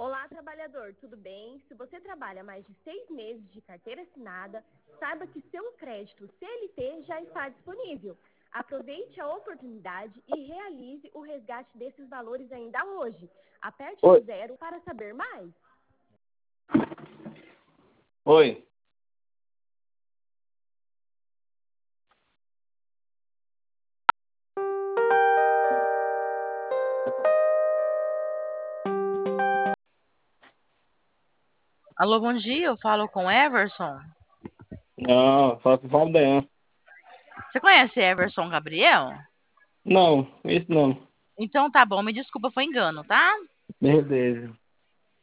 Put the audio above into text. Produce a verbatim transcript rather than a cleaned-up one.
Olá, trabalhador, tudo bem? Se você trabalha mais de seis meses de carteira assinada, saiba que seu crédito C L T já está disponível. Aproveite a oportunidade e realize o resgate desses valores ainda hoje. Aperte Oi. o zero para saber mais. Oi. Alô, bom dia, eu falo com Everson. Não, fala com o Valdean. Você conhece Everson Gabriel? Não, isso não. Então tá bom, me desculpa, foi engano, tá? Beleza.